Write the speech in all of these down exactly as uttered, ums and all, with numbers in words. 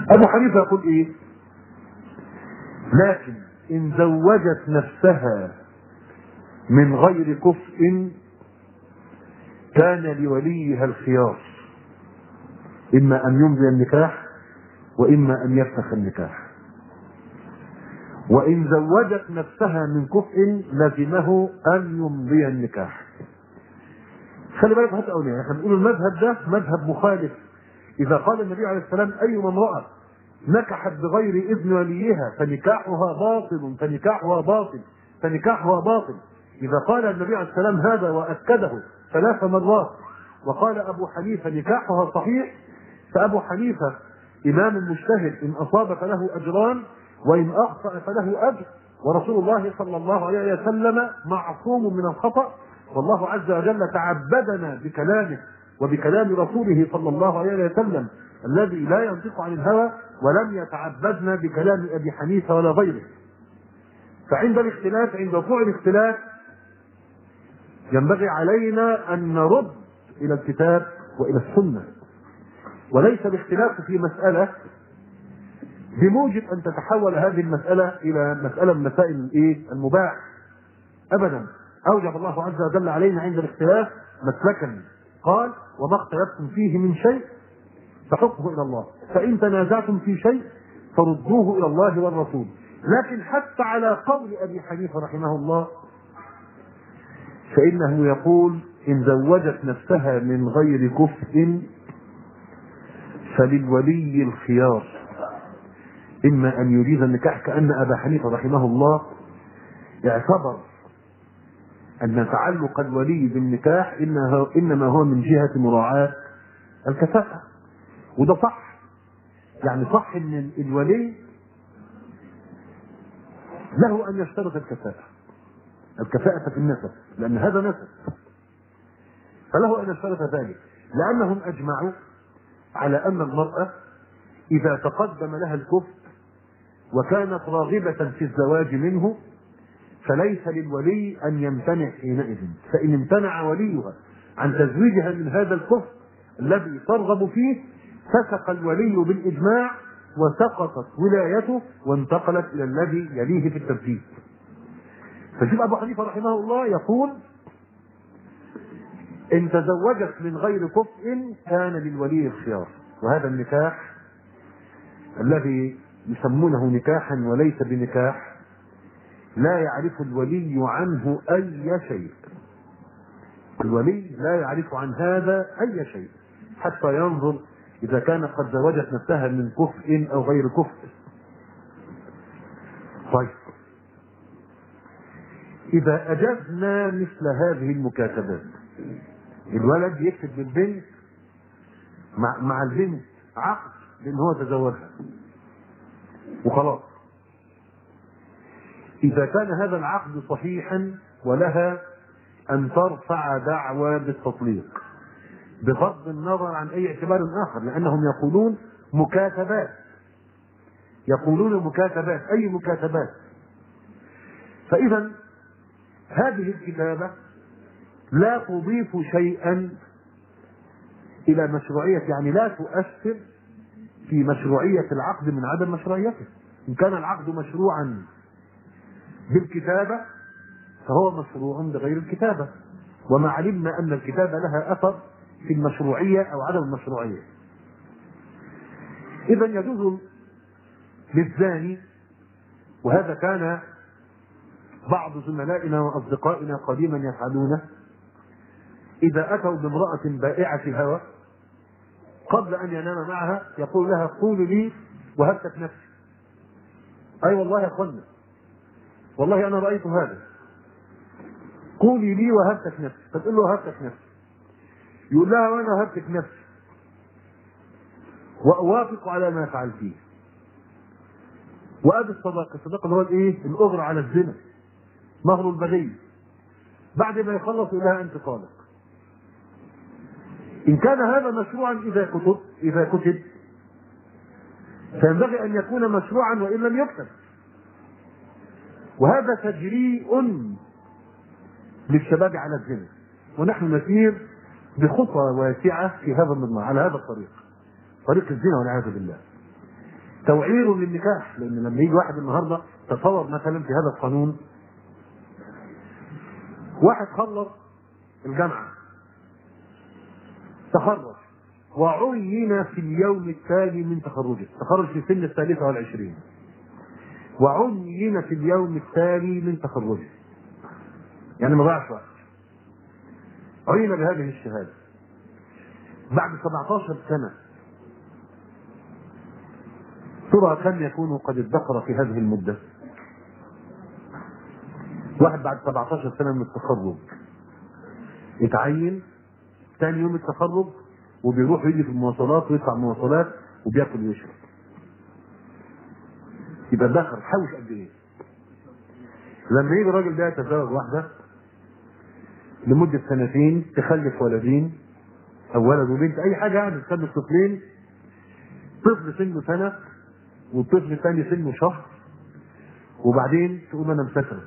أبو حنيفة يقول إيه؟ لكن إن زوجت نفسها من غير كفء كان لوليها الخيار، إما أن يمضي النكاح وإما أن يفسخ النكاح. وإن زوجت نفسها من كفء لزمه أن يمضي النكاح. خلي بالك حتى أولياء، احنا بنقول المذهب ده مذهب مخالف. إذا قال النبي عليه السلام أيما امرأة نكحت بغير إذن وليها فنكاحها باطل فنكاحها باطل فنكاحها باطل، إذا قال النبي عليه السلام هذا وأكده ثلاث مرات وقال أبو حنيفة نكاحها صحيح، فأبو حنيفة إمام مجتهد، إن أصاب فله أجران وإن أخطأ فله أجر، ورسول الله صلى الله عليه وسلم معصوم من الخطأ، والله عز وجل تعبدنا بكلامه وبكلام رسوله صلى الله عليه وسلم الذي لا ينطق عن الهوى، ولم يتعبدنا بكلام أبي حنيفة ولا غيره. فعند الاختلاف، عند وقوع الاختلاف، ينبغي علينا أن نرد إلى الكتاب وإلى السنة، وليس الاختلاف في مسألة بموجب أن تتحول هذه المسألة إلى مسألة من مسائل الإيه؟ المباح أبدا. أوجب الله عز وجل علينا عند الاختلاف مسلكا، قال وما اختلفتم فيه من شيء فحكمه إلى الله، فإن تنازعتم في شيء فردوه إلى الله والرسول. لكن حتى على قول أبي حنيفة رحمه الله فإنه يقول إن زوجت نفسها من غير كفء فللولي الخيار، إما أن يجيز النكاح، كأن أبا حنيفة رحمه الله اعتبر أن تعلق الولي بالنكاح إنما هو من جهة مراعاة الكفاءة، وده صح. يعني صح أن الولي له أن يشترط الكفاءة، الكفاءة في النسب، لأن هذا نسب، فله أن يشترط ذلك، لأنهم أجمعوا على أن المرأة إذا تقدم لها الكفء وكانت راغبة في الزواج منه فليس للولي أن يمتنع حينئذ، فإن امتنع وليها عن تزويجها من هذا الكفء الذي ترغب فيه فسق الولي بالإجماع وسقطت ولايته وانتقلت إلى الذي يليه في التنفيذ. فشوف أبو حنيفة رحمه الله يقول إن تزوجت من غير كفء كان للولي الخيار، وهذا النكاح الذي يسمونه نكاحا وليس بنكاح لا يعرف الولي عنه أي شيء، الولي لا يعرف عن هذا أي شيء حتى ينظر إذا كانت قد زوجت نفسها من كفء أو غير كفء. طيب، إذا أجزنا مثل هذه المكاتبات، الولد يكتب للبنت مع, مع البنت عقد بأن هو تزوجها وخلاص، إذا كان هذا العقد صحيحا ولها أن ترفع دعوى بالتطليق بغض النظر عن أي اعتبار آخر، لأنهم يقولون مكاتبات، يقولون مكاتبات، أي مكاتبات. فإذا هذه الكتابة لا تضيف شيئا إلى مشروعية، يعني لا تؤثر في مشروعية العقد من عدم مشروعيته. إن كان العقد مشروعا بالكتابة فهو مشروع بغير الكتابة، وما علمنا أن الكتابة لها أثر في المشروعية أو عدم المشروعية. إذا يجوز للزاني، وهذا كان بعض زملائنا وأصدقائنا قديما يفعلونه، إذا أتوا بامرأة بائعة الهوى قبل أن ينام معها يقول لها قولي لي وهبتك نفسي. أي أيوة والله يا أخوانا، والله أنا رأيت هذا، قولي لي وهبتك نفسي، فتقول له وهبتك نفسي، يقول لها وأنا وهبتك نفسي وأوافق على ما فعلتيه. وأدي الصداقة، الصداقة اللي هو الإيه؟ الأجر على الزنا، مهر البغي. بعد ما يخلص يقول لها أنت طالق. إن كان هذا مشروعا إذا كتب إذا كتب فينبغي أن يكون مشروعا وإن لم يكتب، وهذا تجريء للشباب على الزنا، ونحن نسير بخطى واسعة في هذا المضمار على هذا الطريق، طريق الزنا والعياذ بالله. توعير للنكاح. لان لما يجي واحد النهارده، تصور مثلا في هذا القانون، واحد خلص الجامعه، تخرج، وعين في اليوم التالي من تخرجه، تخرج في سن الثالثه والعشرين، وعين في اليوم التالي من تخرجه، يعني ما ضاعش وقت، عين بهذه الشهاده. بعد سبعتاشر سنه ترى كم يكون قد ادخر في هذه المده؟ واحد بعد سبعتاشر سنه من التخرج يتعين، ثاني يوم التخرج وبيروح يجي في المواصلات ويدفع مواصلات وبياكل ويشرب، يبقى دخل حوش قد ايه؟ لما يجي الراجل ده يتزوج واحده لمده سنتين، تخلف ولدين او ولد وبنت، اي حاجه يعني، تخلف طفلين، طفل سنه سنه والطفل الثاني سنه شهر، وبعدين تقول انا مسافر،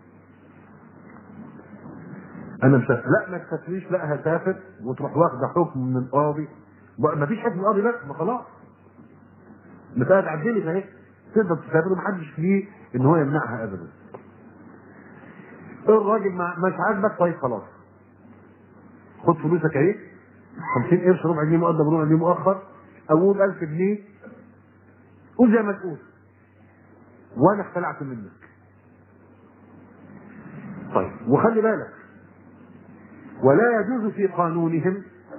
انا مسافر، لا ما تسافريش، لا هسافر، وتروح واخده حكم من القاضي، ما فيش حكم من القاضي، بس ما خلاص مسألة عدلت اهي، تقدر تسافر ومحدش ليه ان هو يمنعها ابدا. الراجل مش عاجبك، طيب خلاص خد فلوسك اهي، خمسين قرش، ربع جنيه مقدم ربع جنيه مؤخر، او قول ألف جنيه، قول زي ما تقول، وانا اختلعت منك. طيب وخلي بالك، ولا يجوز في قانونهم،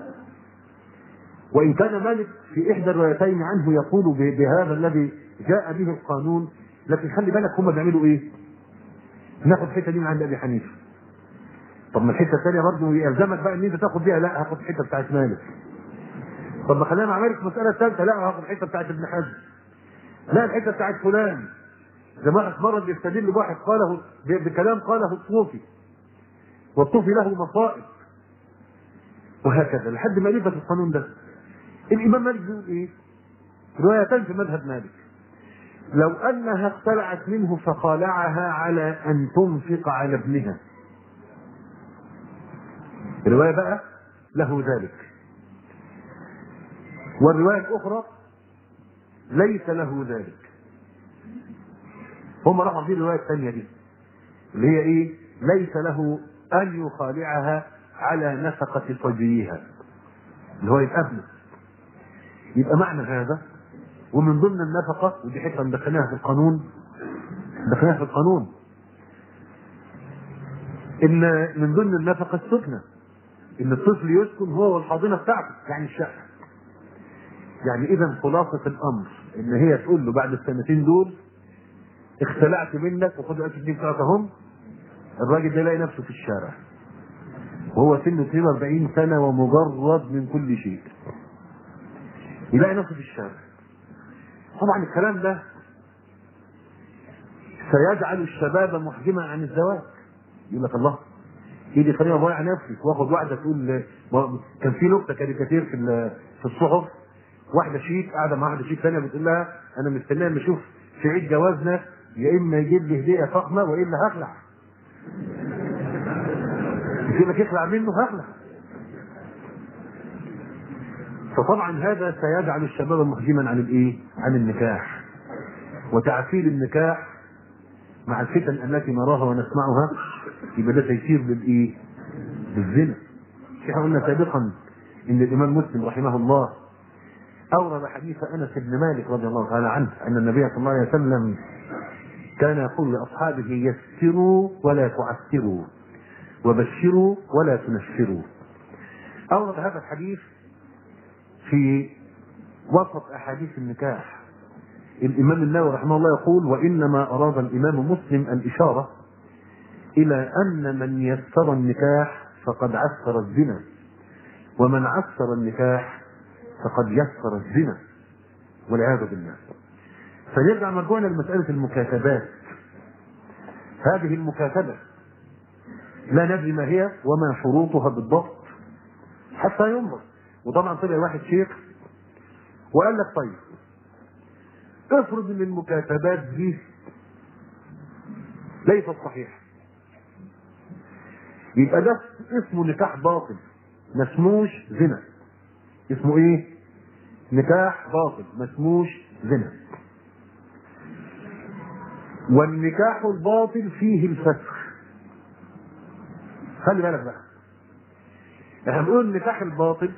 وان كان مالك في احدى الروايتين عنه يقول بهذا الذي جاء به القانون، لكن خلي بالك هم بيعملوا ايه؟ ناخد الحته دي من عند ابي حنيفه. طب ما الحته الثانيه برضه يلزمك بقى ان انت تاخد بيها، لا هاخد الحته بتاعت مالك. طب ما خلينا مع مالك في المساله الثالثه، لا هاخد الحته بتاعت ابن حزم، لا الحته بتاعت فلان، زي ما واحد مره بيستدل بواحد قاله بكلام قاله الطوفي، والطوفي له مصائب، وهكذا لحد ما نثبت القانون ده. الامام مالك بيقول ايه؟ روايتان في مذهب مالك، لو انها اختلعت منه فخالعها على ان تنفق على ابنها، الروايه بقى له ذلك، والروايه الاخرى ليس له ذلك. هم راحوا في الروايه الثانيه دي اللي هي ايه؟ ليس له ان يخالعها على نفقه صبيها، اللي هو يبقى ابنه. يبقى معنى هذا، ومن ضمن النفقه، ودي حته دخلناها في القانون، دخلناها في القانون ان من ضمن النفقه السكنه، ان الطفل يسكن هو والحاضنه بتاعته، يعني الشقه. يعني اذا خلاصه الامر ان هي تقول له بعد السنتين دول اختلعت منك وخد الألف جنيه بتاعتك اهم، الراجل ده يلاقي نفسه في الشارع وهو سنه اثنين وأربعين سنه ومجرد من كل شيء، يلاقي نفسه في الشارع. طبعا الكلام ده سيجعل الشباب محجما عن الزواج. يقول لك الله ايدي خليني اضيع نفسي واخد واحده تقول، كان في نكته كاريكاتير في في الصحف، واحده شيك قاعده مع واحده شيك ثانيه بتقول لها انا مستنيه اما اشوف في عيد جوازنا يا اما يجيب لي هديه فخمه والا هخلع. يقول لك اخلع منه هخلع. فطبعا هذا سيجعل الشباب محجما عن الايه؟ عن النكاح، وتعفيل النكاح مع الفتن التي نراها ونسمعها، يبقى ده تيسير للايه؟ للزنا. احنا قلنا سابقا ان الامام مسلم رحمه الله اورد حديث انس بن مالك رضي الله تعالى عنه ان النبي صلى الله عليه وسلم كان يقول لاصحابه يسروا ولا تعسروا وبشروا ولا تنفروا. اورد هذا الحديث في وسط احاديث النكاح. الامام النووي رحمه الله يقول وانما اراد الامام مسلم الاشاره الى ان من يسر النكاح فقد عسر الزنا، ومن عسر النكاح فقد يسر الزنا والعياذ بالله. فنرجع مرجوعنا لمساله المكاتبات. هذه المكاتبه لا ندري ما هي وما شروطها بالضبط حتى ينظر. وطبعا طلع واحد شيخ وقال لك طيب افرض ان المكاتبات دي ليست صحيحه، يبقى ده اسمه نكاح باطل، ما اسموش زنا. اسمه ايه؟ نكاح باطل ما اسموش زنا. والنكاح الباطل فيه الفسخ. خلي بالك بقى، احنا بنقول النكاح الباطل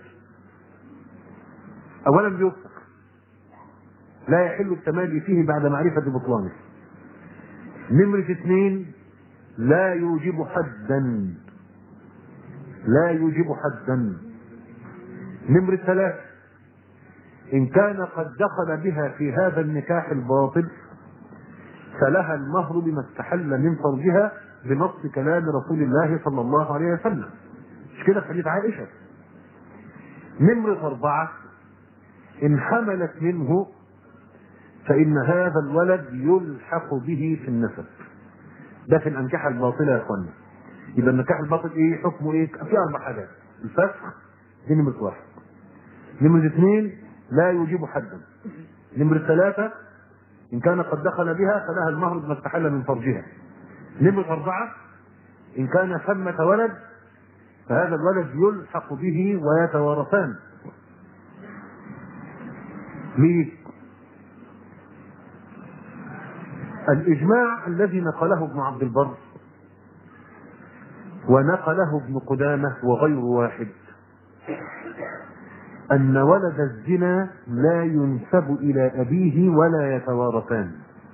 اولا بيفسخ، لا يحل التمادي فيه بعد معرفة بطلانه. نمرة اثنين لا يوجب حدا، لا يوجب حدا. نمرة ثلاثة إن كان قد دخل بها في هذا النكاح الباطل فلها المهر بما استحل من فرجها بنص كلام رسول الله صلى الله عليه وسلم، مش كده في حديث عائشة. نمرة أربعة إن حملت منه فإن هذا الولد يلحق به في النسب. ده في الأنكحة الباطلة يا إخوانا. يبقى النكاح الباطل إيه حكمه؟ إيه؟ في أربع حاجات. الفسخ دي نمرة واحد. نمرة اثنين لا يوجب حدا. نمرة ثلاثة إن كان قد دخل بها فلها المهر بما استحل من فرجها. نمرة أربعة إن كان ثمة ولد فهذا الولد يلحق به ويتوارثان. ليه؟ الإجماع الذي نقله ابن عبد البر ونقله ابن قدامة وغير واحد أن ولد الزنا لا ينسب إلى أبيه ولا يتوارثان.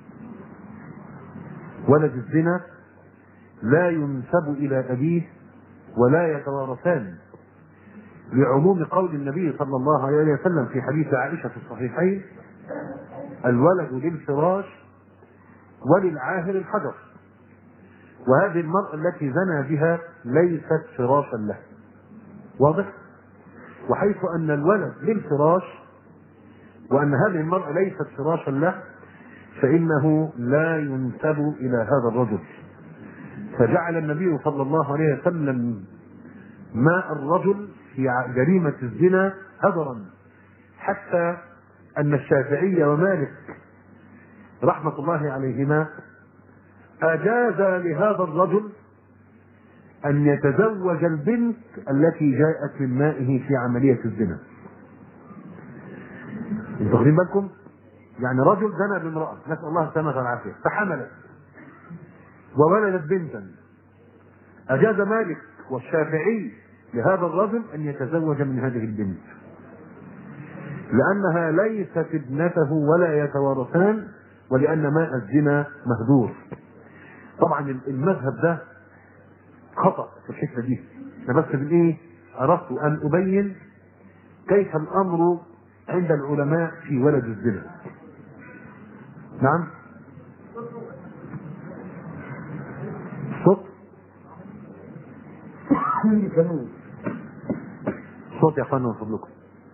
ولد الزنا لا ينسب إلى أبيه ولا يتوارثان، لعموم قول النبي صلى الله عليه وسلم في حديث عائشة في الصحيحين: الولد للفراش وللعاهر الحجر. وهذه المرأة التي زنى بها ليست فراشا له. واضح؟ وحيث أن الولد للفراش وأن هذه المرأة ليست فراشا له فإنه لا ينسب إلى هذا الرجل. فجعل النبي صلى الله عليه وسلم ماء الرجل في جريمة الزنا هدرا، حتى أن الشافعي ومالك رحمة الله عليهما أجاز لهذا الرجل أن يتزوج البنت التي جاءت من مائه في عملية الزنا. انتوا واخدين بالكم؟ يعني رجل زنى بامرأة، نسأل الله السلامة والعافية، فحملت وولدت بنتا. أجاز مالك والشافعي لهذا الرجل أن يتزوج من هذه البنت لأنها ليست ابنته ولا يتوارثان، ولأن ماء الزنا مهدور. طبعا المذهب ده خطأ في الحته دي. انا بس بالايه اردت ان ابين كيف الامر عند العلماء في ولد الزنا. نعم صوت صوت يا اخوانا من فضلكم.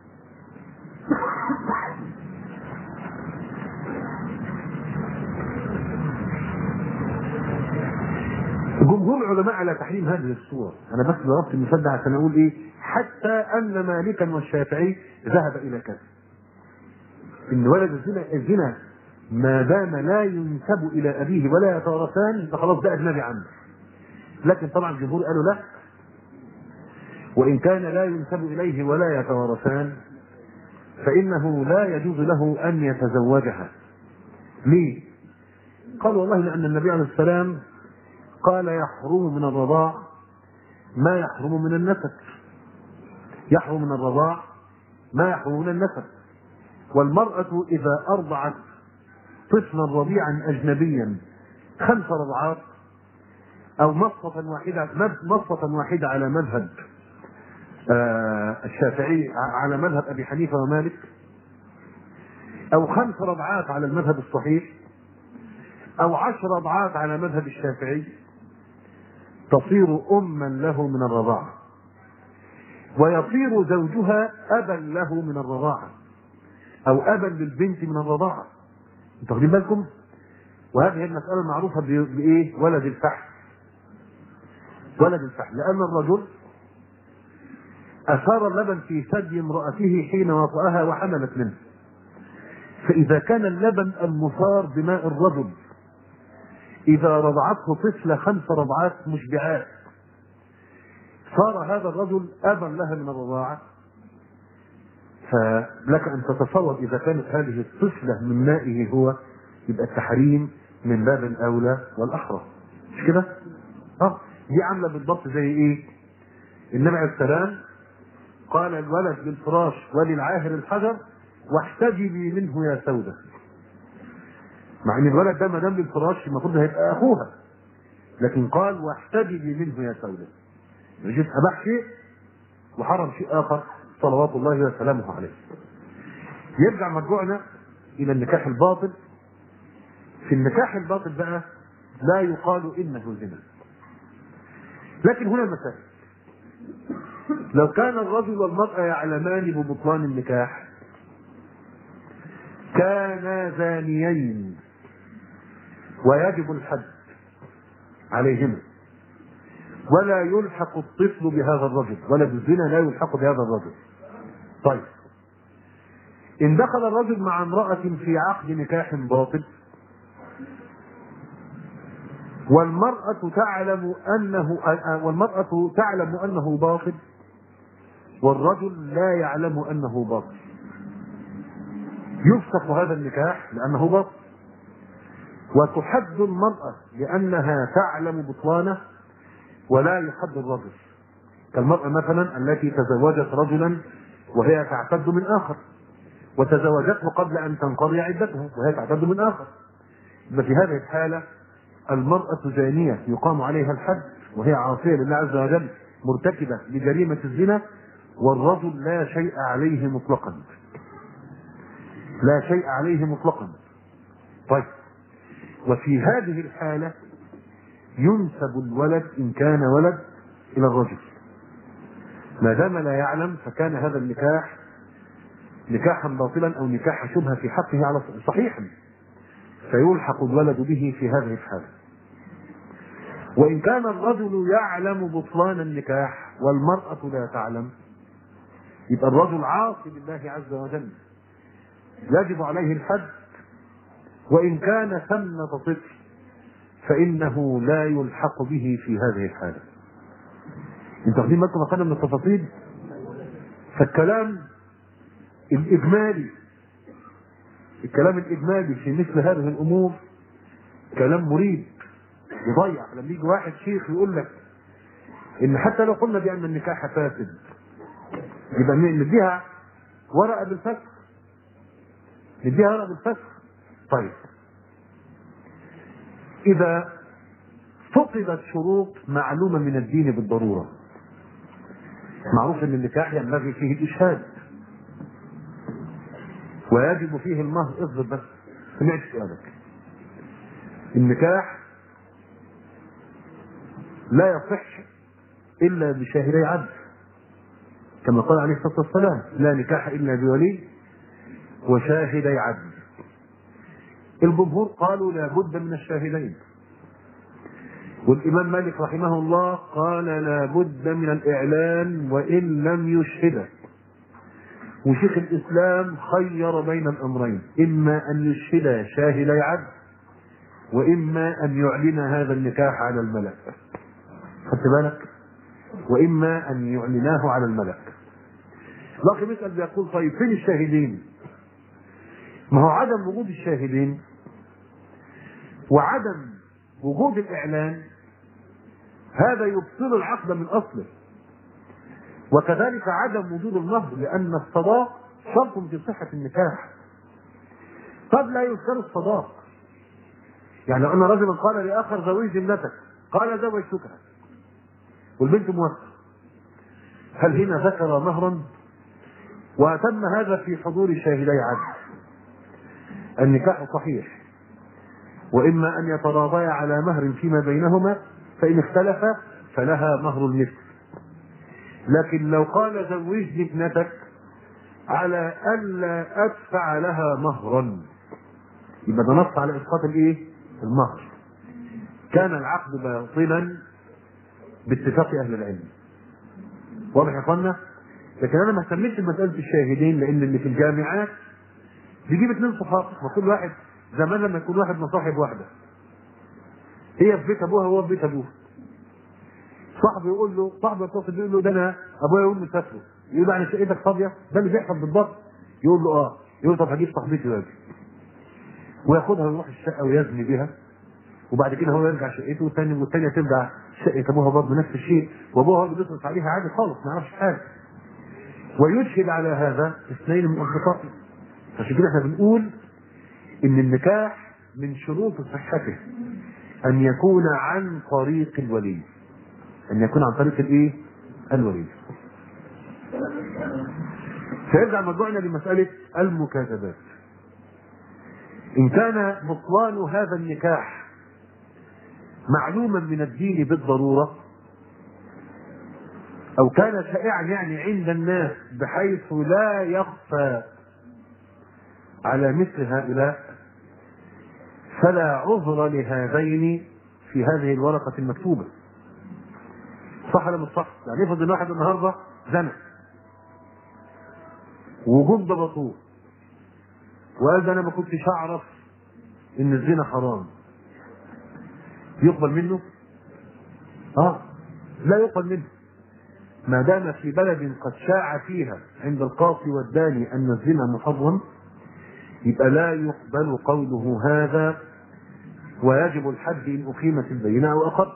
جمهور العلماء على تحريم هذه الصور. انا بس ضربت المثال ده عشان اقول ايه، حتى ان مالكا والشافعي ذهب الى كذا، ان ولد الزنا الزنا ما دام لا ينسب الى ابيه ولا يتوارثان فخلاص ده اجنبي عنه. لكن طبعا الجمهور قالوا لا، وان كان لا ينسب اليه ولا يتوارثان فانه لا يجوز له ان يتزوجها. ليه؟ قالوا والله لان النبي عليه السلام قال يحرم من الرضاع ما يحرم من النسب. يحرم من الرضاع ما يحرم من النسب. والمرأة إذا أرضعت طفلا رضيعا أجنبيا خمس رضعات أو مصة واحدة مصة واحدة على مذهب آه الشافعي، على مذهب أبي حنيفة ومالك، أو خمس رضعات على المذهب الصحيح، أو عشر رضعات على مذهب الشافعي، تصير أما له من الرضاعة ويصير زوجها أبا له من الرضاعة أو أبا للبنت من الرضاعة. انتوا واخدين بالكم؟ وهذه المسألة المعروفة بإيه؟ ولد الفحل. ولد الفحل لأن الرجل أثار اللبن في ثدي امرأته حين وطأها وحملت منه، فإذا كان اللبن المثار بماء الرجل إذا رضعته طفلة خمس رضعات مشبعات صار هذا الرجل أبا لها من الرضاعة. فلك أن تتصور إذا كانت هذه الطفلة من مائه هو، يبقى التحريم من باب الاولى والاحرى، مش كده؟ اه دي عامله بالضبط زي ايه؟ النبي عليه السلام قال الولد للفراش وللعاهر الحجر واحتجبي منه يا سوده. مع ان الولد ده ما دام للفراش المفروض هيبقى اخوها، لكن قال واحتجبي منه يا سوده. يجب اباح شيء وحرم شيء اخر صلوات الله وسلامه عليه. يرجع مرجوعنا الى النكاح الباطل. في النكاح الباطل بقى لا يقال انه زنا، لكن هنا المسائل. لو كان الرجل والمرأة يعلمان ببطلان النكاح كانا زانيين ويجب الحد عليهما، ولا يلحق الطفل بهذا الرجل، ولد الزنا لا يلحق بهذا الرجل. طيب إن دخل الرجل مع امرأة في عقد نكاح باطل والمرأة تعلم أنه والمرأة تعلم أنه باطل والرجل لا يعلم أنه باطل، يفسخ هذا النكاح لأنه باطل، وتحد المرأة لأنها تعلم بطلانه ولا يحد الرجل. كالمرأة مثلا التي تزوجت رجلا وهي تعتد من آخر، وتزوجته قبل أن تنقضي عدتها وهي تعتد من آخر، في هذه الحالة المرأة زانية يقام عليها الحد وهي عاصية لله عز وجل مرتكبة لجريمة الزنا، والرجل لا شيء عليه مطلقا، لا شيء عليه مطلقا. طيب وفي هذه الحالة ينسب الولد إن كان ولد إلى الرجل، ما دام لا يعلم فكان هذا النكاح نكاحا باطلا أو نكاح شبهة في حقه على صحيحا، فيلحق الولد به في هذه الحالة. وإن كان الرجل يعلم بطلان النكاح والمرأة لا تعلم يبقى الرجل عاصي لله عز وجل يجب عليه الحد، وإن كان ثمة طفل فإنه لا يلحق به في هذه الحالة. انتوا واخدين بالكم أخذنا من التفاصيل؟ فالكلام الإجمالي الكلام الإجمالي في مثل هذه الأمور كلام مريب يضيع. لما يجي واحد شيخ يقول لك إن حتى لو قلنا بأن النكاح فاسد يبقى نديها ورقة بالفسخ، نديها ورقة بالفسخ. طيب إذا فقدت شروط معلومة من الدين بالضرورة، معروف أن النكاح ينبغي فيه الإشهاد ويجب فيه المهر. اصبر بس سمعت سؤالك. النكاح لا يصح إلا بشاهدي عدل كما قال عليه الصلاة والسلام لا نكاح إلا بولي وشاهدي عدل. الجمهور قالوا لا بد من الشاهدين، والإمام مالك رحمه الله قال لا بد من الإعلان وإن لم يشهد، وشيخ الإسلام خير بين الأمرين إما أن يشهد شاهدي عدل وإما أن يعلن هذا النكاح على الملأ، خدت بالك؟ وإما أن يعلناه على الملأ. لكن مثل بيقول طيب فين الشاهدين؟ ما هو عدم وجود الشاهدين وعدم وجود الإعلان هذا يبطل العقد من أصله، وكذلك عدم وجود المهر لأن الصداق شرط في صحة النكاح. قد لا يذكر الصداق، يعني لو أن رجلا قال لآخر زوج ابنتك قال زوجتك والبنت موافقة، هل هنا ذكر مهرا؟ وأتم هذا في حضور شاهدي عدل. النكاح صحيح، وإما أن يتراضيا على مهر فيما بينهما فإن اختلفا فلها مهر المثل. لكن لو قال زوجني ابنتك على ألا أدفع لها مهرا يبقى ده نص على إسقاط الإيه؟ المهر، كان العقد باطلا باتفاق أهل العلم. واضح يا اخوانا؟ لكن أنا ما اهتمتش بمسألة الشاهدين، لأن اللي في الجامعات بيجيب اثنين صحاب، وكل واحد زمان لما يكون واحد مصاحب واحدة هي في بيت أبوها وهو في بيت أبوه، صاحبه يقول له صاحبه يتصل يقول له ده أنا أبويا يقول مسافره، يقول له يعني شقتك فاضية؟ ده اللي بيحصل بالضبط. يقول له اه، يقول له طب هجيب صاحبتي واجي، وياخدها ويروح الشقة ويزني بها وبعد كده هو يرجع شقته والثاني والثانيه ترجع شقه ابوها برضه نفس الشيء، وابوها هو اللي بيصرف عليها عادي خالص ما يعرفش حاجه. ويشهد على هذا اثنين من اصدقائه. عشان كده احنا بنقول ان النكاح من شروط صحته ان يكون عن طريق الولي، ان يكون عن طريق الايه؟ الولي. سيرجع مرجوعنا لمساله المكاتبات. ان كان بطلان هذا النكاح معلوما من الدين بالضروره، او كان شائعا يعني عند الناس بحيث لا يخفى على مثل هؤلاء، فلا عذر لهذين في هذه الورقة المكتوبة. صح ولا مش صح؟ يعني افرض ان واحد النهارده زنى وجم ضبطوه وقال ده انا ما كنتش اعرف ان الزنا حرام، يقبل منه؟ اه لا يقبل منه، ما دام في بلد قد شاع فيها عند القاضي والداني ان الزنا محرم، يبقى لا يقبل قوله هذا، ويجب الحد ان اقيمت البينه او اقر.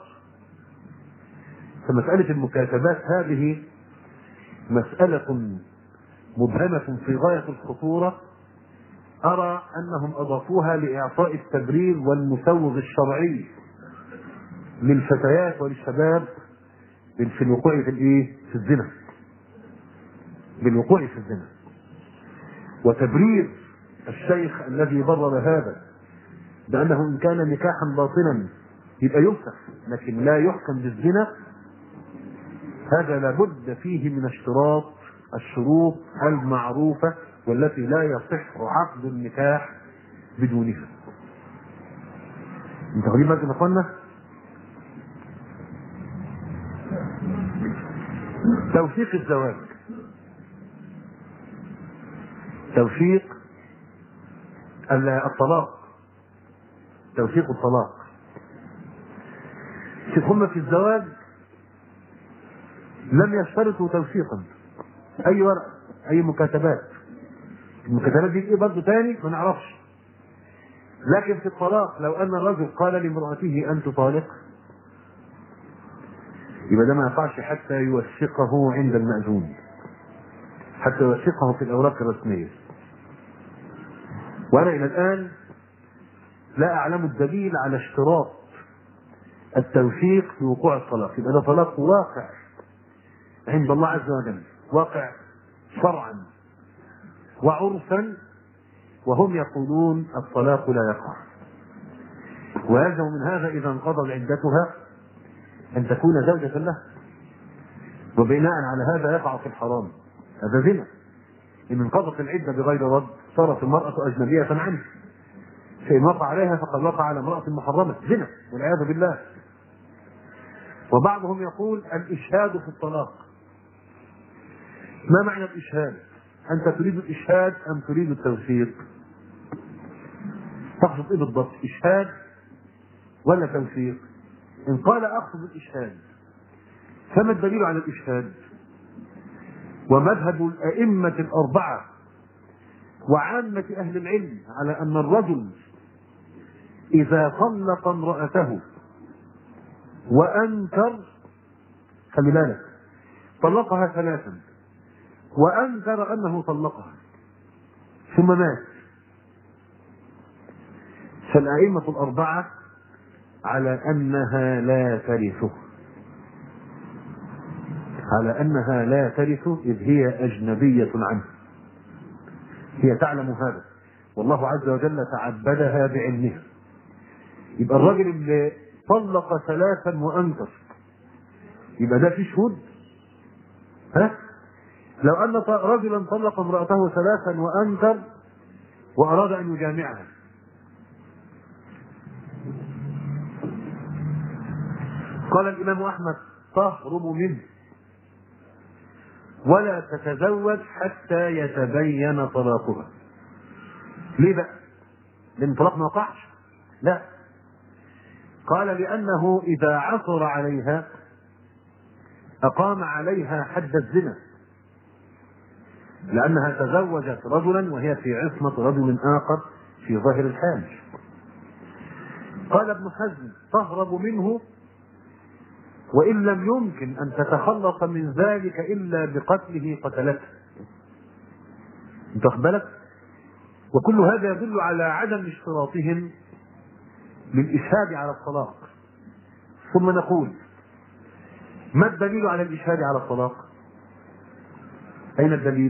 فمساله المكاتبات هذه مساله مبهمه في غايه الخطوره، ارى انهم اضافوها لاعطاء التبرير والمسوغ الشرعي للفتيات وللشباب في الوقوع في الايه؟ في الزنا، بالوقوع في الزنا. وتبرير الشيخ الذي برر هذا بانه ان كان نكاحا باطلا يبقى يفسخ لكن لا يحكم بالزنا، هذا لابد فيه من اشتراط الشروط المعروفه والتي لا يصح عقد النكاح بدونها. انت واخدين بالكم يا اخوانا؟ توثيق الزواج، توثيق الطلاق، توثيق الطلاق. هم في الزواج لم يشترطوا توثيقا اي ورقه، اي مكاتبات. المكاتبات دي ايه برضه تاني ما نعرفش. لكن في الطلاق لو ان الرجل قال لامرأته انت طالق، يبقى ده ما يقعش حتى يوثقه عند المأذون، حتى يوثقه في الاوراق الرسميه. وانا الى الان لا اعلم الدليل على اشتراط التوثيق في وقوع الطلاق. يبقى ده طلاق واقع عند الله عز وجل، واقع شرعا وعرفا، وهم يقولون الطلاق لا يقع. ويلزم من هذا اذا انقضت عدتها ان تكون زوجة له، وبناء على هذا يقع في الحرام. هذا زنا. ان انقضت العدة بغير رد صارت المرأة اجنبية عنه، فإن وقع عليها فقد وقع على امرأة محرمة، زنا والعياذ بالله. وبعضهم يقول الإشهاد في الطلاق. ما معنى الإشهاد؟ أنت تريد الإشهاد أم تريد التوثيق؟ تقصد إيه بالضبط؟ إشهاد ولا توثيق؟ إن قال أقصد الإشهاد، فما الدليل على الإشهاد؟ ومذهب الأئمة الأربعة وعامة أهل العلم على أن الرجل إذا طلق امرأته وأنكر، خلي بالك، طلقها ثلاثا وأنكر أنه طلقها ثم مات، فالأئمة الأربعة على أنها لا ترثه، على أنها لا ترثه إذ هي أجنبية عنه. هي تعلم هذا والله عز وجل تعبدها بعلمها. يبقى الرجل اللي طلق ثلاثا وأنكر يبقى ده في شهود؟ ها؟ لو أن رجلا طلق امرأته ثلاثا وأنكر وأراد أن يجامعها، قال الإمام أحمد تهرب منه ولا تتزوج حتى يتبين طلاقها. ليه بقى؟ لأن الطلاق ما وقعش؟ لا، قال لأنه إذا عثر عليها أقام عليها حد الزنا، لأنها تزوجت رجلا وهي في عصمة رجل آخر في ظاهر الحال. قال ابن حزم تهرب منه وإن لم يمكن أن تتخلص من ذلك إلا بقتله قتلته. انت واخد بالك؟ وكل هذا يدل على عدم اشتراطهم للإشهاد على الطلاق. ثم نقول ما الدليل على الإشهاد على الطلاق؟ أين الدليل؟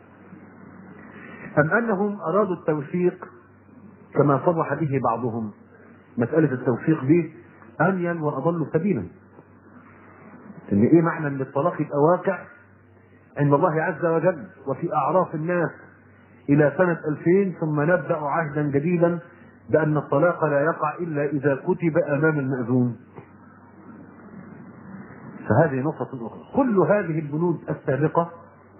أم أنهم أرادوا التوثيق كما صرح به بعضهم؟ مسألة التوثيق دي أمين وأضل سبيلا. إن إيه معنى أن الطلاق يبقى واقع عند الله عز وجل وفي أعراف الناس إلى سنة ألفين ثم نبدأ عهدا جديدا بأن الطلاق لا يقع إلا إذا كتب أمام المأذون؟ فهذه نقطة أخرى. كل هذه البنود السابقة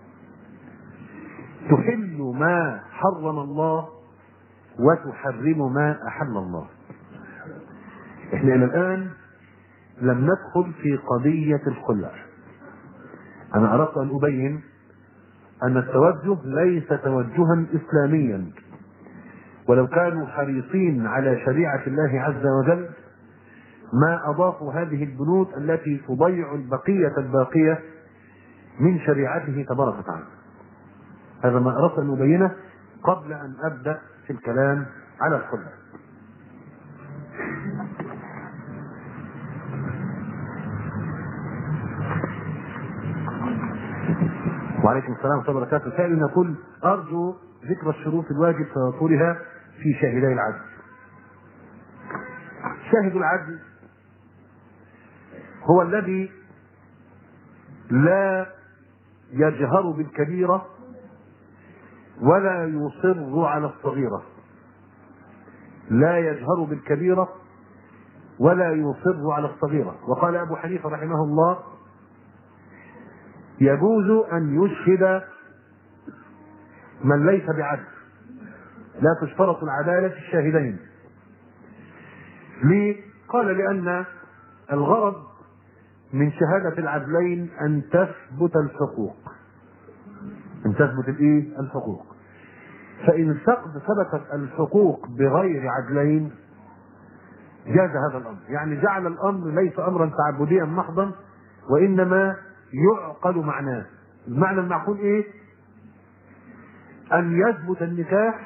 تحل ما حرم الله وتحرم ما أحل الله. احنا إلى الآن لم ندخل في قضية الخلع. أنا أردت أن أبين أن التوجه ليس توجها إسلاميا، ولو كانوا حريصين على شريعة الله عز وجل ما أضافوا هذه البنود التي تضيع البقية الباقية من شريعته تبارك وتعالى. هذا ما أردت أن أبينه قبل أن أبدأ في الكلام على الخلع. وعليكم السلام ورحمة الله وبركاته. سائل نقول أرجو ذكر الشروط الواجب توفرها في شاهدي العدل. شاهد العدل هو الذي لا يجهر بالكبيرة ولا يصر على الصغيرة. لا يجهر بالكبيرة ولا يصر على الصغيرة. وقال أبو حنيفة رحمه الله يجوز أن يشهد من ليس بعدل، لا تشترط العدالة في الشاهدين. ليه؟ قال لأن الغرض من شهادة العدلين أن تثبت الحقوق. أن تثبت الإيه؟ الحقوق. فإن ثبتت الحقوق بغير عدلين جاز هذا الأمر. يعني جعل الأمر ليس أمرا تعبديا محضا وإنما يعقل معناه. المعنى المعقول إيه؟ أن يثبت النكاح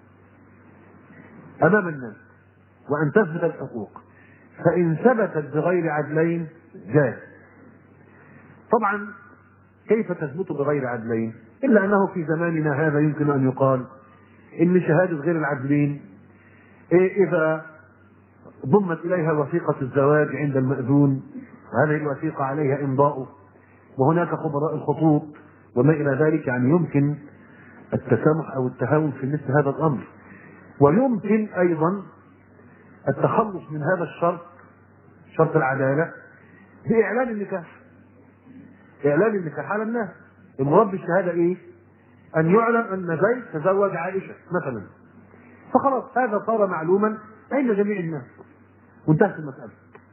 أمام الناس وأن تثبت الحقوق. فإن ثبتت بغير عدلين جاز. طبعا كيف تثبت بغير عدلين؟ إلا أنه في زماننا هذا يمكن أن يقال إن شهادة غير العدلين إذا ضمت إليها وثيقة الزواج عند المأذون وهذه الوثيقة عليها إمضاؤه وهناك خبراء الخطوط وما إلى ذلك، يعني يمكن التسامح أو التهاون في مثل هذا الأمر. ويمكن أيضا التخلص من هذا الشرط، شرط العدالة، بإعلان النكاح. إعلان النكاح على الناس. المراد بالشهادة إيه؟ أن يعلم أن زيد تزوج عائشة مثلا، فخلاص هذا صار معلوما عند جميع الناس وانتهت المسألة.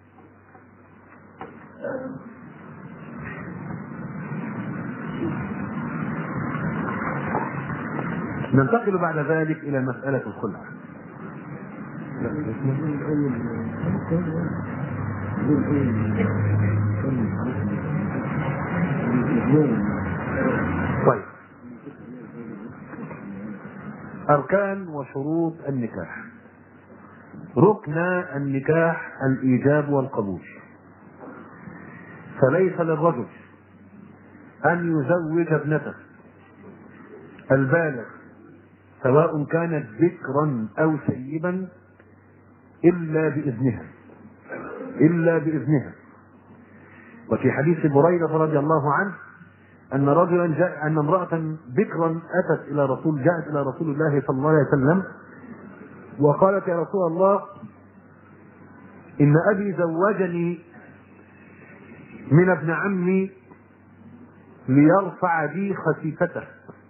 ننتقل بعد ذلك إلى مسألة الخلع. طيب، أركان وشروط النكاح. ركن النكاح الإيجاب والقبول، فليس للرجل أن يزوج ابنته البالغ سواء كانت ذكرا أو سيبا إلا بإذنها إلا بإذنها. وفي حديث بريدة رضي الله عنه أن رجلا جاء أن امرأة ذكرا أتت إلى رسول جاءت إلى رسول الله صلى الله عليه وسلم وقالت يا رسول الله إن أبي زوجني من ابن عمي ليرفع بي خسيفته،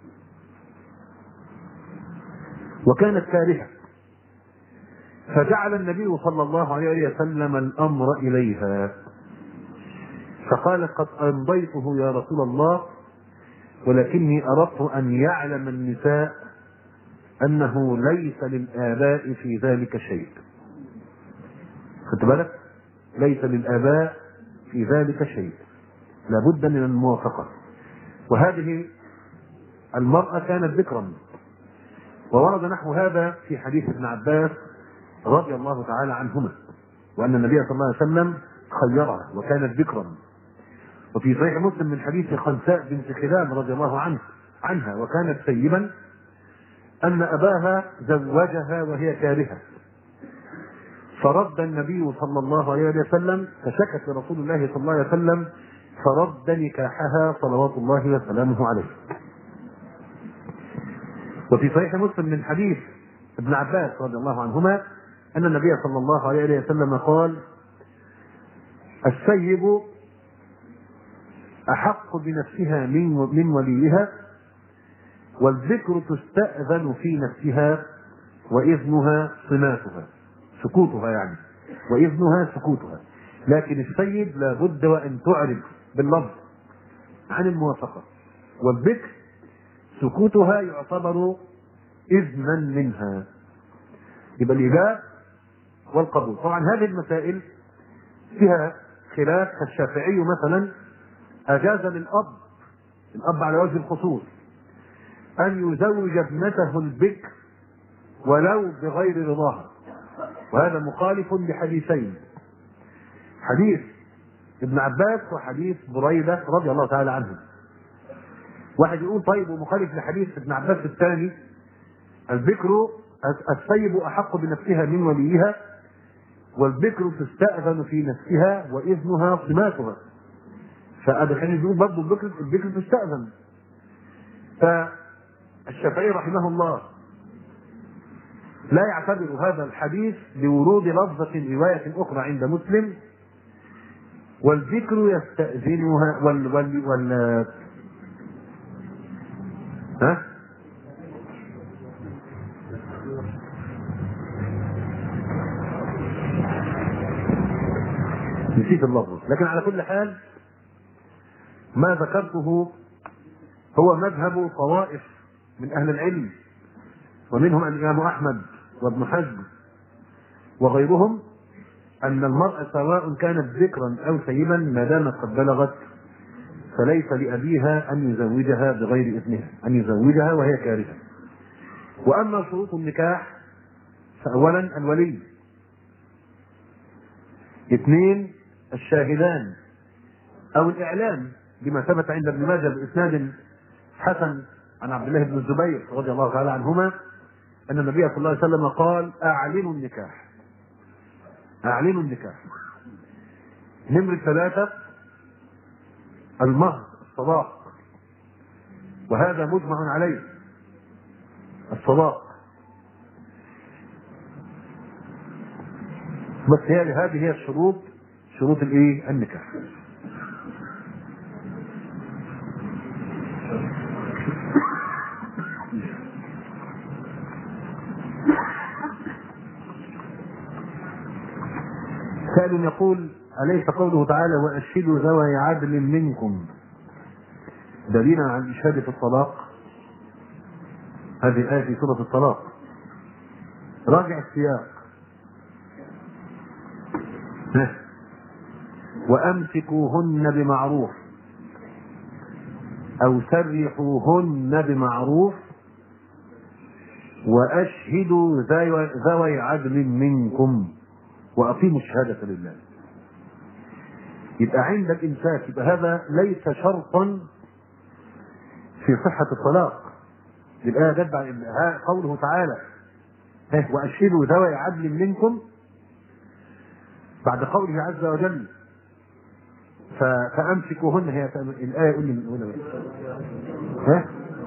وكانت كارهة، فجعل النبي صلى الله عليه وسلم الأمر إليها فقالت قد أمضيته يا رسول الله ولكني أردت أن يعلم النساء أنه ليس للآباء في ذلك شيء. خدت بالك؟ ليس للآباء في ذلك شيء، لابد من الموافقة. وهذه المرأة كانت ذكرا، وورد نحو هذا في حديث ابن عباس رضي الله تعالى عنهما، وأن النبي صلى الله عليه وسلم خيرها وكانت ذكرا. وفي صحيح مسلم من حديث خنساء بنت خلال رضي الله عنه عنها وكانت سيبا أن أباها زوجها وهي كارهة، فرد النبي صلى الله عليه وسلم، فشكت لرسول الله صلى الله عليه وسلم فرد نكاحها صلوات الله وسلامه عليه. وفي صحيح مسلم من حديث ابن عباس رضي الله عنهما أن النبي صلى الله عليه وسلم قال: السيب أحق بنفسها من من وليها، والذكر تستأذن في نفسها وإذنها صماتها، سكوتها يعني، وإذنها سكوتها. لكن السيد لا بد وأن تعرف باللفظ عن الموافقة، والذكر سكوتها يعتبر إذنا منها. يبقى الإجابة والقبول. طبعا هذه المسائل فيها خلاف. الشافعي مثلا أجاز للأب الأب على وجه الخصوص أن يزوج ابنته البكر ولو بغير رضاها، وهذا مخالف لحديثين: حديث ابن عباس وحديث بريدة رضي الله تعالى عنه. واحد يقول طيب ومخالف لحديث ابن عباس الثاني: البكر السيب أحق بنفسها من وليها، والبكر تستأذن في نفسها وإذنها صماتها. فأدخل يقول برضه البكر البكر تستأذن. فالشافعي رحمه الله لا يعتبر هذا الحديث لورود لفظة رواية أخرى عند مسلم: والذكر يستأذنها وال وال وال ها؟ نسيت اللفظ، لكن على كل حال ما ذكرته هو مذهب طوائف من أهل العلم، ومنهم الإمام أحمد وابن حزم وغيرهم، أن المرأة سواء كانت ذكرا أو سيبا ما دامت قد بلغت فليس لأبيها أن يزوجها بغير إذنها، أن يزوجها وهي كارهة. وأما شروط النكاح فأولا الولي، اثنين الشاهدان أو الإعلان بما ثبت عند ابن ماجه بإسناد حسن عن عبد الله بن الزبير رضي الله تعالى عنهما أن النبي صلى الله عليه وسلم قال: أعلنوا النكاح، أعلنوا النكاح. نمرة ثلاثة المهر، الصداق، وهذا مجمع عليه، الصداق. بس هي هذه هي الشروط، شروط الايه؟ النكاح. سائل يقول: أليس قوله تعالى وأشهدوا ذوي عدل منكم دليلا على الإشهاد في الطلاق؟ هذه الآية في سورة الطلاق، راجع السياق: وأمسكوهن بمعروف أو سرحوهن بمعروف وأشهدوا ذوي عدل منكم وأقيموا الشهادة لله. يبقى عند الإمساك، يبقى هذا ليس شرطا في صحة الطلاق. يبقى جد قوله تعالى وأشهدوا ذوي عدل منكم بعد قوله عز وجل فأمسكوهن، هي الآية يقول من هنا ها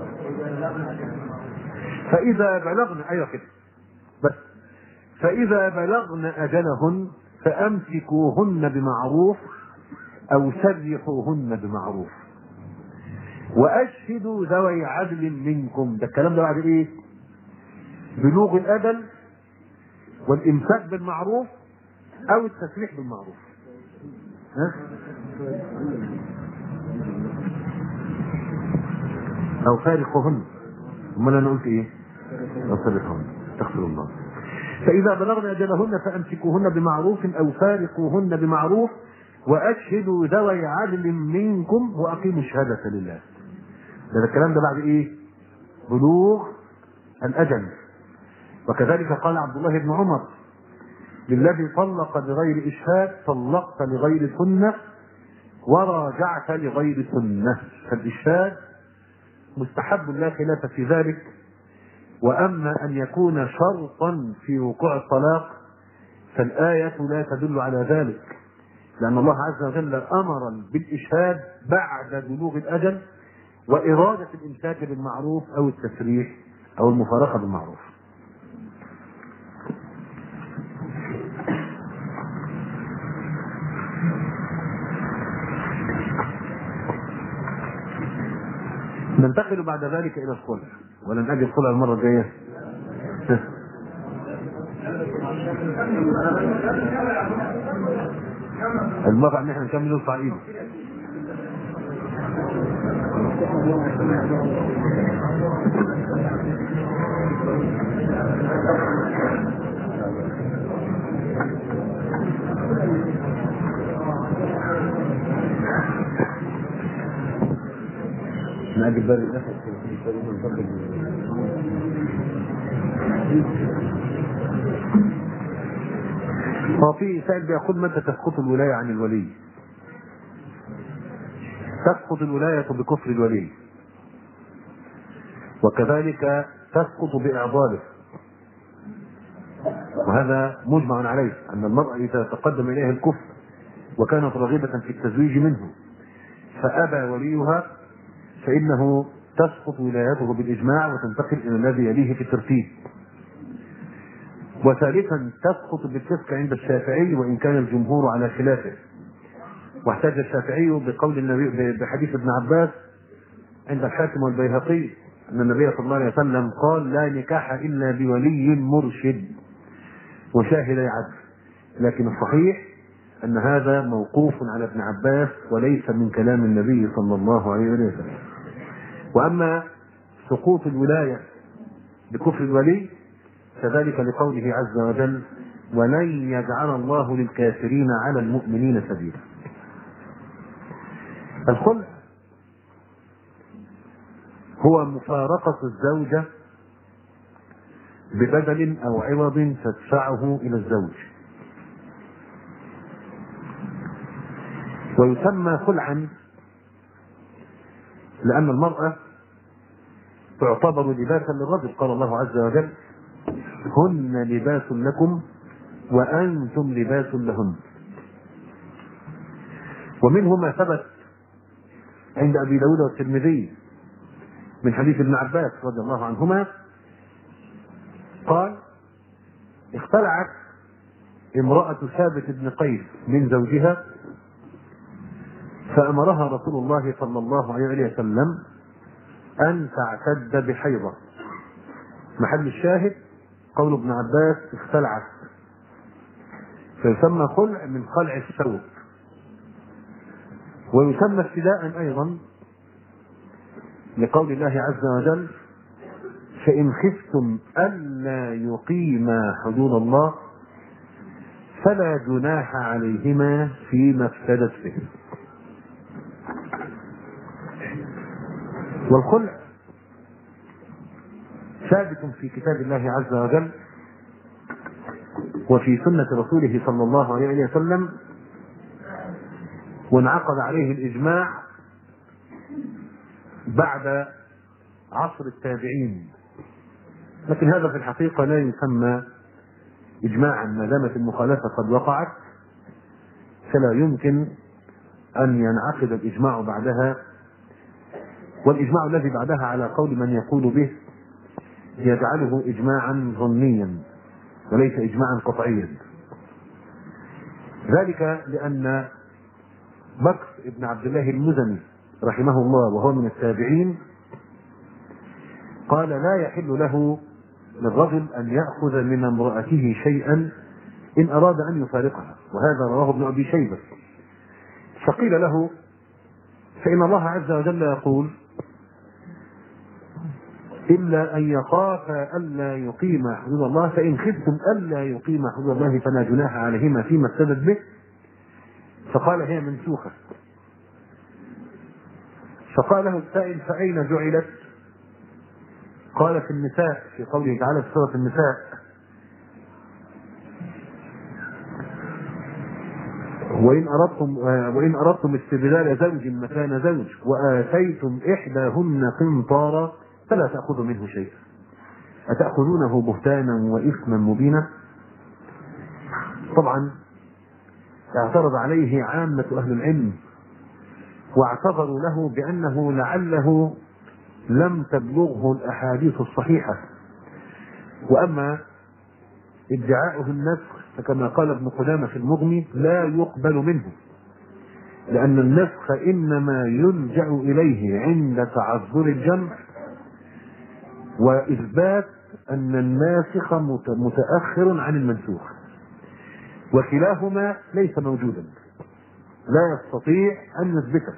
فإذا بلغن، أيوة كده بس، فإذا بلغن أجلهن فأمسكوهن بمعروف أو سرحوهن بمعروف وأشهدوا ذوي عدل منكم. ده الكلام ده بعد إيه؟ بلوغ الأجل والإمساك بالمعروف أو التسريح بالمعروف. ها؟ أو فارقهن. أمال أنا قلت إيه؟ أو سرقهن، استغفر الله. فإذا بلغن أجلهن فأمسكوهن بمعروف أو فارقوهن بمعروف وأشهدوا ذوي عدل منكم وأقيموا الشهادة لله. ده الكلام ده بعد إيه؟ بلوغ الأجل. وكذلك قال عبد الله بن عمر للذي طلق بغير إشهاد طلقت لغير سنة وراجعت لغير سنة. فالإشهاد مستحب لا خلاف في ذلك، وأما أن يكون شرطا في وقوع الطلاق فالآية لا تدل على ذلك، لأن الله عز وجل أمر بالإشهاد بعد بلوغ الأجل وإرادة الإمساك بالمعروف أو التسريح أو المفارقة بالمعروف. ننتقل بعد ذلك إلى الخلع، ولن أجد الخلع المرة الجاية. المرة ان احنا نكمل نرفع ايده. نأجل باري الأخر هو في سائل بيقول متى تسقط الولاية عن الولي؟ تسقط الولاية بكفر الولي، وكذلك تسقط بإعضاله، وهذا مجمع عليه أن المرأة إذا تقدم إليها الكفر وكانت راغبة في التزويج منه فأبى وليها فإنه تسقط ولايته بالإجماع وتنتقل إلى الذي يليه في الترتيب. وثالثا تسقط بالفسق عند الشافعي وإن كان الجمهور على خلافه، واحتج الشافعي بقول النبي بحديث ابن عباس عند الحاكم والبيهقي أن النبي صلى الله عليه وسلم قال لا نكاح إلا بولي مرشد وشاهدي عدل، لكن الصحيح أن هذا موقوف على ابن عباس وليس من كلام النبي صلى الله عليه وسلم. وأما سقوط الولاية بكفر الولي كذلك لقوله عز وجل ولن يجعل الله للكافرين على المؤمنين سبيلا. الخلع هو مفارقة الزوجة ببدل أو عوض تدفعه إلى الزوج، ويسمى خلعا لأن المرأة تعتبر لباسا للرجل، قال الله عز وجل هن لباس لكم وأنتم لباس لهن. ومنه ما ثبت عند أبي داود والترمذي من حديث ابن عباس رضي الله عنهما قال اختلعت امرأة ثابت بن قيس من زوجها فأمرها رسول الله صلى الله عليه وسلم أن تعتد بحيضة. محل الشاهد قول ابن عباس اختلعت، فيسمى خلع من خلع الثوب، ويسمى ابتداء أيضا لقول الله عز وجل فإن خفتم ألا يقيما حدود الله فلا جناح عليهما فيما افتدت به. والخلع ثابت في كتاب الله عز وجل وفي سنة رسوله صلى الله عليه وسلم، وانعقد عليه الإجماع بعد عصر التابعين، لكن هذا في الحقيقة لا يسمى إجماعا ما دامت المخالفة قد وقعت، فلا يمكن أن ينعقد الإجماع بعدها. والإجماع الذي بعدها على قول من يقول به يجعله إجماعا ظنيا وليس إجماعا قطعيا، ذلك لأن بكر بن عبد الله المزني رحمه الله وهو من التابعين قال لا يحل له للرجل أن يأخذ من امرأته شيئا إن أراد أن يفارقها، وهذا رواه ابن أبي شيبة. فقيل له فإن الله عز وجل يقول إلا أن يخاف ألا يقيم حدود الله، فإن خفتم ألا يقيم حدود الله فلا جناح عليهما فيما افتدت به. فقال هي منسوخة. فقال له السائل فأين جعلت؟ قال في النساء، في قوله تعالى في سورة النساء: وإن أردتم وإن أردتم استبدال زوج مكان زوج وآتيتم إحداهن قنطارا فلا تأخذوا منه شيئا أتأخذونه بهتانا وإثما مبينا. طبعا اعترض عليه عامة أهل العلم واعتذروا له بأنه لعله لم تبلغه الأحاديث الصحيحة، وأما ادعاؤه النسخ فكما قال ابن قدامة في المغني لا يقبل منه، لأن النسخ إنما يلجأ إليه عند تعذر الجمع وإثبات أن الناسخ متأخر عن المنسوخ، وكلاهما ليس موجودا لا يستطيع أن يثبته.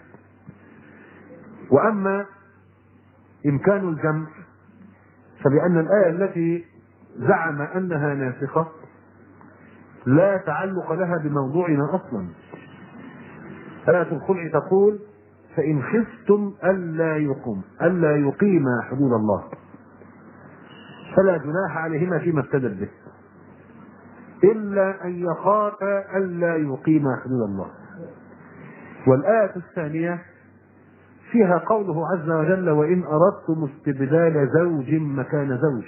وأما إمكان الجمع فلأن الآية التي زعم أنها ناسخة لا تعلق لها بموضوعنا أصلا. آية الخلع تقول: فإن خفتم ألا يقوم ألا يقيم حدود الله فلا جناح عليهما فيما افتدت به إلا أن يخاف ألا يقيم حدود الله. والآية الثانية فيها قوله عز وجل: وإن أردتم استبدال زوج مكان زوج.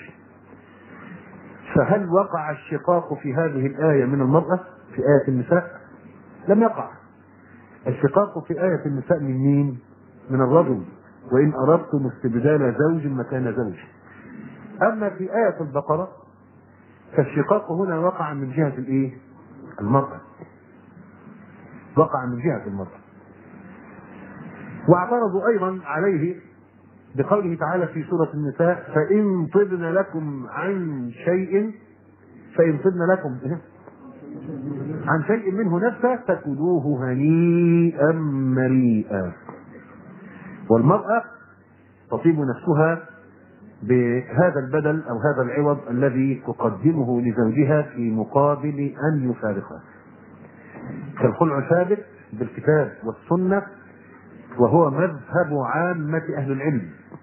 فهل وقع الشقاق في هذه الآية من المرأة في آية النساء؟ لم يقع. الشقاق في آية النساء من مين؟ من الرجل: وإن أردتم استبدال زوج مكان زوج. أما في آية البقرة فالشقاق هنا وقع من جهة الإيه؟ المرأة، وقع من جهة المرأة. واعترضوا أيضا عليه بقوله تعالى في سورة النساء: فإن طبن لكم عن شيء فإن طبن لكم عن شيء منه نفسه فكلوه هنيئا مريئا. والمرأة تطيب نفسها بهذا البدل أو هذا العوض الذي تقدمه لزوجها في مقابل أن يفارقها. فالخلع ثابت بالكتاب والسنة، وهو مذهب عامة أهل العلم.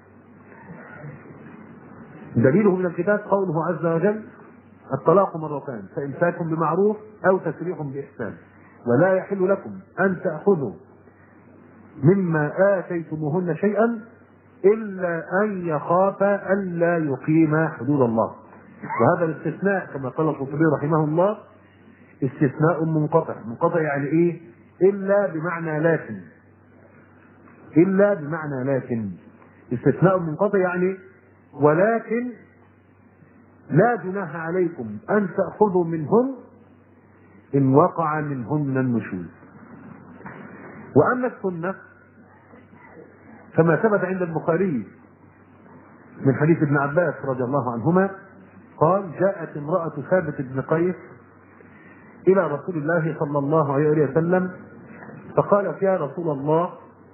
دليله من الكتاب قوله عز وجل: الطلاق مرتان فإمساك بمعروف أو تسريح بإحسان ولا يحل لكم أن تأخذوا مما آتيتموهن شيئا إلا أن يخافا ألا يقيما حدود الله. وهذا الاستثناء كما قال القرطبي رحمه الله استثناء منقطع. منقطع يعني إيه؟ إلا بمعنى لكن. إلا بمعنى لكن. استثناء منقطع يعني ولكن لا جناح عليكم أن تأخذوا منهن إن وقع منهن النشوز. وأما السنة فما ثبت عند البخاري من حديث ابن عباس رضي الله عنهما قال: جاءت امرأة ثابت بن قيس إلى رسول الله صلى الله عليه وسلم فقالت: يا رسول الله،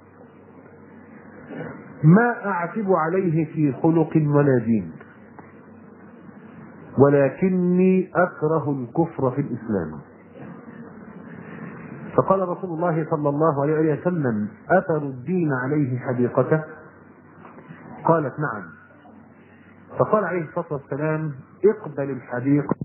ما أعتب عليه في خلق ولا دين، ولكني أكره الكفر في الإسلام. فقال رسول الله صلى الله عليه وسلم: أثر الدين عليه حديقته؟ قالت: نعم. فقال عليه الصلاة والسلام: اقبل الحديقة